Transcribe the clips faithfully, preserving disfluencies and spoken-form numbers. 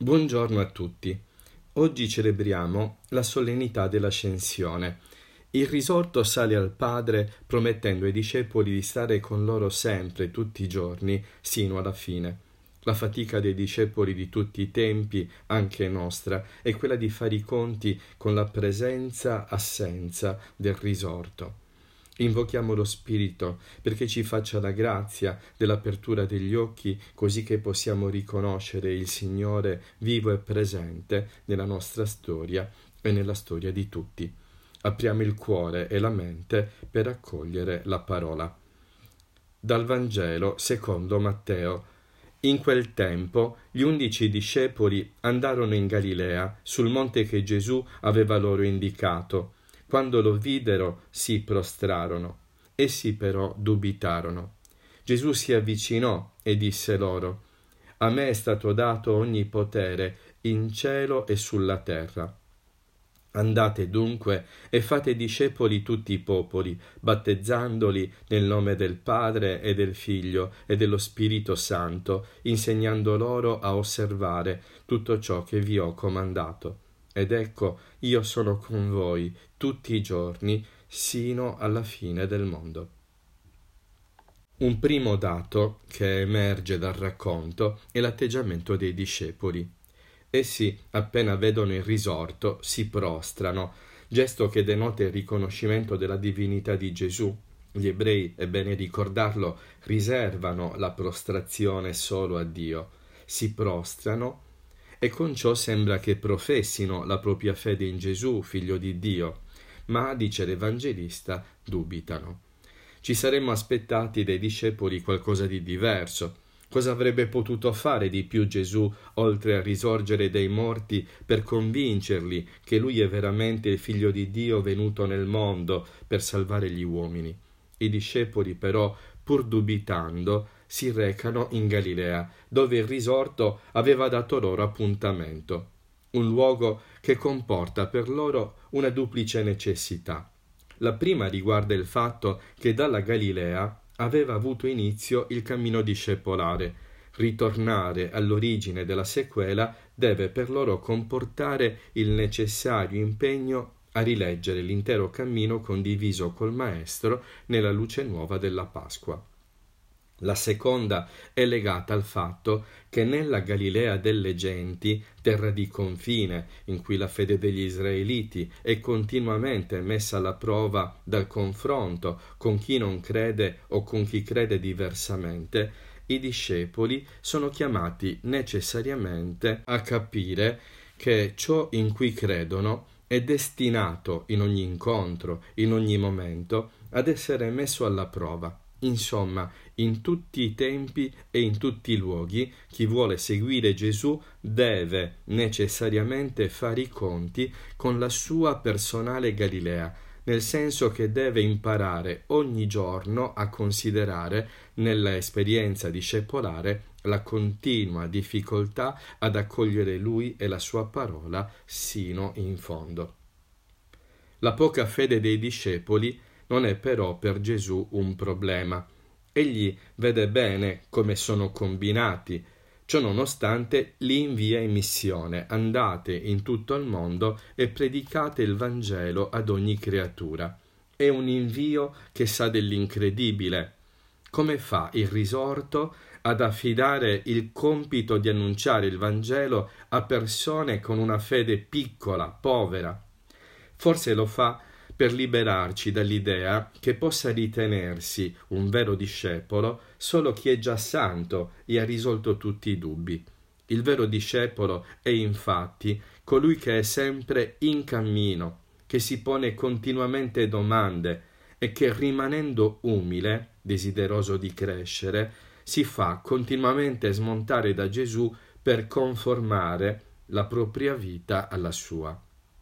Buongiorno a tutti. Oggi celebriamo la solennità dell'Ascensione. Il risorto sale al Padre promettendo ai discepoli di stare con loro sempre, tutti i giorni, sino alla fine. La fatica dei discepoli di tutti i tempi, anche nostra, è quella di fare i conti con la presenza-assenza del risorto. Invochiamo lo Spirito perché ci faccia la grazia dell'apertura degli occhi, così che possiamo riconoscere il Signore vivo e presente nella nostra storia e nella storia di tutti. Apriamo il cuore e la mente per accogliere la parola. Dal Vangelo secondo Matteo. In quel tempo gli undici discepoli andarono in Galilea, sul monte che Gesù aveva loro indicato. Quando lo videro si prostrarono. Essi però dubitarono. Gesù si avvicinò e disse loro: A me è stato dato ogni potere in cielo e sulla terra. Andate dunque e fate discepoli tutti i popoli, battezzandoli nel nome del Padre e del Figlio e dello Spirito Santo, insegnando loro a osservare tutto ciò che vi ho comandato. Ed ecco, io sono con voi tutti i giorni, sino alla fine del mondo. Un primo dato che emerge dal racconto è l'atteggiamento dei discepoli. Essi, appena vedono il risorto, si prostrano, gesto che denota il riconoscimento della divinità di Gesù. Gli ebrei, è bene ricordarlo, riservano la prostrazione solo a Dio. Si prostrano e con ciò sembra che professino la propria fede in Gesù, figlio di Dio, ma, dice l'Evangelista, dubitano. Ci saremmo aspettati dai discepoli qualcosa di diverso. Cosa avrebbe potuto fare di più Gesù, oltre a risorgere dai morti, per convincerli che Lui è veramente il Figlio di Dio venuto nel mondo per salvare gli uomini? I discepoli, però, pur dubitando, si recano in Galilea, dove il risorto aveva dato loro appuntamento, un luogo che comporta per loro una duplice necessità. La prima riguarda il fatto che dalla Galilea aveva avuto inizio il cammino discepolare. Ritornare all'origine della sequela deve per loro comportare il necessario impegno a rileggere l'intero cammino condiviso col Maestro nella luce nuova della Pasqua. La seconda è legata al fatto che nella Galilea delle genti, terra di confine, in cui la fede degli israeliti è continuamente messa alla prova dal confronto con chi non crede o con chi crede diversamente, i discepoli sono chiamati necessariamente a capire che ciò in cui credono è destinato in ogni incontro, in ogni momento, ad essere messo alla prova. Insomma, in tutti i tempi e in tutti i luoghi, chi vuole seguire Gesù deve necessariamente fare i conti con la sua personale Galilea, nel senso che deve imparare ogni giorno a considerare nella esperienza discepolare la continua difficoltà ad accogliere Lui e la sua parola sino in fondo. La poca fede dei discepoli non è però per Gesù un problema. Egli vede bene come sono combinati. Ciò nonostante li invia in missione: andate in tutto il mondo e predicate il Vangelo ad ogni creatura. È un invio che sa dell'incredibile. Come fa il risorto ad affidare il compito di annunciare il Vangelo a persone con una fede piccola, povera? Forse lo fa per liberarci dall'idea che possa ritenersi un vero discepolo solo chi è già santo e ha risolto tutti i dubbi. Il vero discepolo è infatti colui che è sempre in cammino, che si pone continuamente domande e che, rimanendo umile, desideroso di crescere, si fa continuamente smontare da Gesù per conformare la propria vita alla sua.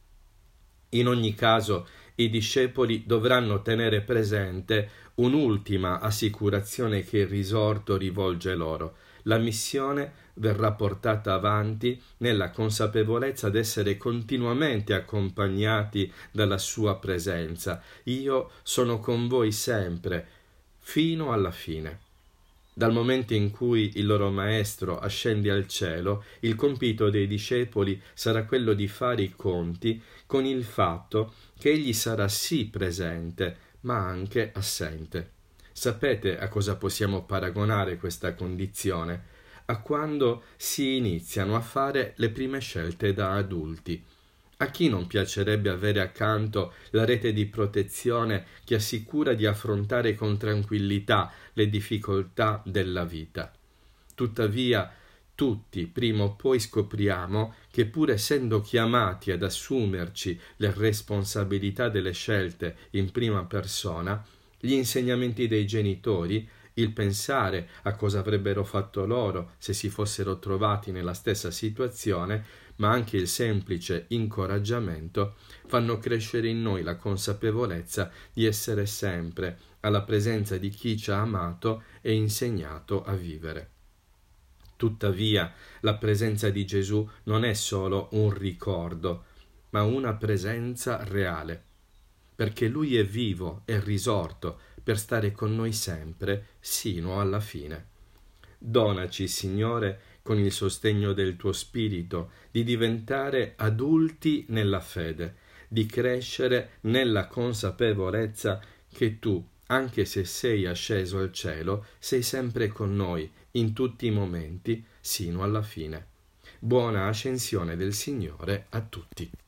In ogni caso, i discepoli dovranno tenere presente un'ultima assicurazione che il risorto rivolge loro. La missione verrà portata avanti nella consapevolezza d'essere continuamente accompagnati dalla sua presenza. Io sono con voi sempre, fino alla fine. Dal momento in cui il loro maestro ascende al cielo, il compito dei discepoli sarà quello di fare i conti con il fatto che egli sarà sì presente, ma anche assente. Sapete a cosa possiamo paragonare questa condizione? A quando si iniziano a fare le prime scelte da adulti. A chi non piacerebbe avere accanto la rete di protezione che assicura di affrontare con tranquillità le difficoltà della vita? Tuttavia, tutti prima o poi scopriamo che pur essendo chiamati ad assumerci le responsabilità delle scelte in prima persona, gli insegnamenti dei genitori, il pensare a cosa avrebbero fatto loro se si fossero trovati nella stessa situazione, ma anche il semplice incoraggiamento, fanno crescere in noi la consapevolezza di essere sempre alla presenza di chi ci ha amato e insegnato a vivere. Tuttavia, la presenza di Gesù non è solo un ricordo, ma una presenza reale, perché Lui è vivo e risorto per stare con noi sempre, sino alla fine. Donaci, Signore, con il sostegno del tuo Spirito, di diventare adulti nella fede, di crescere nella consapevolezza che tu, anche se sei asceso al cielo, sei sempre con noi in tutti i momenti, sino alla fine. Buona ascensione del Signore a tutti.